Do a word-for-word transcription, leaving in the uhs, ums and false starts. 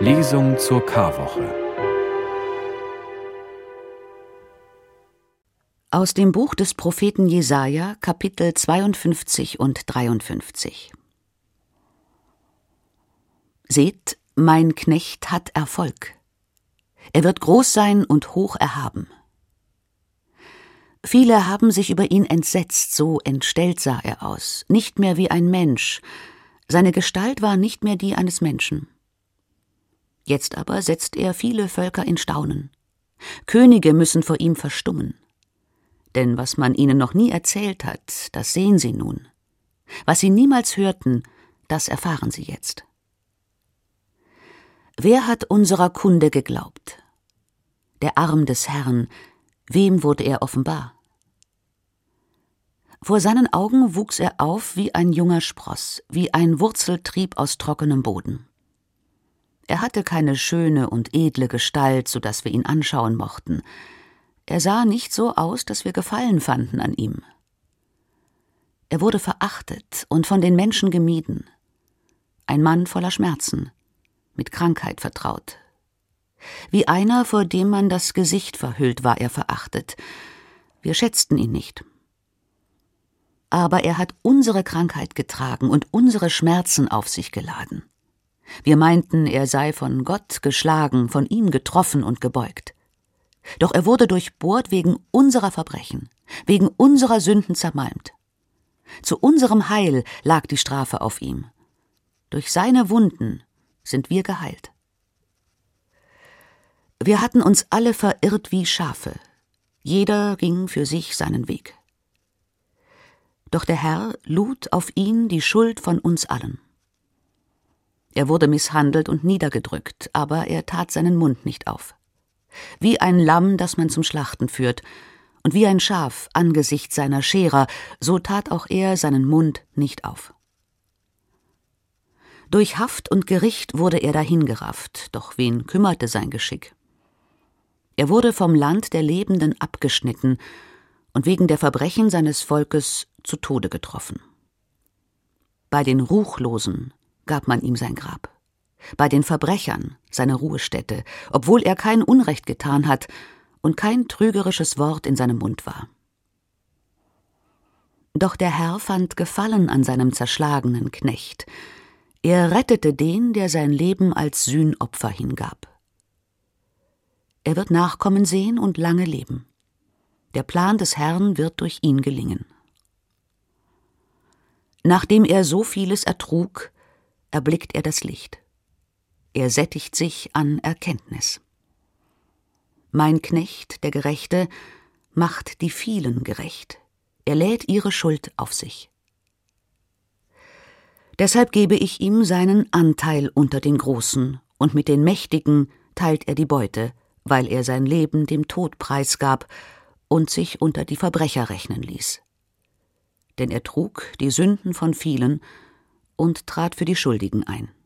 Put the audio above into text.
Lesung zur Karwoche. Aus dem Buch des Propheten Jesaja, Kapitel zweiundfünfzig und dreiundfünfzig. Seht, mein Knecht hat Erfolg. Er wird groß sein und hoch erhaben. Viele haben sich über ihn entsetzt, so entstellt sah er aus, nicht mehr wie ein Mensch. Seine Gestalt war nicht mehr die eines Menschen. Jetzt aber setzt er viele Völker in Staunen. Könige müssen vor ihm verstummen. Denn was man ihnen noch nie erzählt hat, das sehen sie nun. Was sie niemals hörten, das erfahren sie jetzt. Wer hat unserer Kunde geglaubt? Der Arm des Herrn, wem wurde er offenbar? Vor seinen Augen wuchs er auf wie ein junger Spross, wie ein Wurzeltrieb aus trockenem Boden. Er hatte keine schöne und edle Gestalt, so dass wir ihn anschauen mochten. Er sah nicht so aus, dass wir Gefallen fanden an ihm. Er wurde verachtet und von den Menschen gemieden. Ein Mann voller Schmerzen, mit Krankheit vertraut. Wie einer, vor dem man das Gesicht verhüllt, war er verachtet. Wir schätzten ihn nicht. Aber er hat unsere Krankheit getragen und unsere Schmerzen auf sich geladen. Wir meinten, er sei von Gott geschlagen, von ihm getroffen und gebeugt. Doch er wurde durchbohrt wegen unserer Verbrechen, wegen unserer Sünden zermalmt. Zu unserem Heil lag die Strafe auf ihm. Durch seine Wunden sind wir geheilt. Wir hatten uns alle verirrt wie Schafe. Jeder ging für sich seinen Weg. Doch der Herr lud auf ihn die Schuld von uns allen. Er wurde misshandelt und niedergedrückt, aber er tat seinen Mund nicht auf. Wie ein Lamm, das man zum Schlachten führt, und wie ein Schaf angesichts seiner Scherer, so tat auch er seinen Mund nicht auf. Durch Haft und Gericht wurde er dahingerafft, doch wen kümmerte sein Geschick? Er wurde vom Land der Lebenden abgeschnitten und wegen der Verbrechen seines Volkes zu Tode getroffen. Bei den Ruchlosen gab man ihm sein Grab. Bei den Verbrechern seine Ruhestätte, obwohl er kein Unrecht getan hat und kein trügerisches Wort in seinem Mund war. Doch der Herr fand Gefallen an seinem zerschlagenen Knecht. Er rettete den, der sein Leben als Sühnopfer hingab. Er wird Nachkommen sehen und lange leben. Der Plan des Herrn wird durch ihn gelingen. Nachdem er so vieles ertrug, erblickt er das Licht. Er sättigt sich an Erkenntnis. Mein Knecht, der Gerechte, macht die vielen gerecht. Er lädt ihre Schuld auf sich. Deshalb gebe ich ihm seinen Anteil unter den Großen, und mit den Mächtigen teilt er die Beute, weil er sein Leben dem Tod preisgab und sich unter die Verbrecher rechnen ließ. Denn er trug die Sünden von vielen und trat für die Schuldigen ein.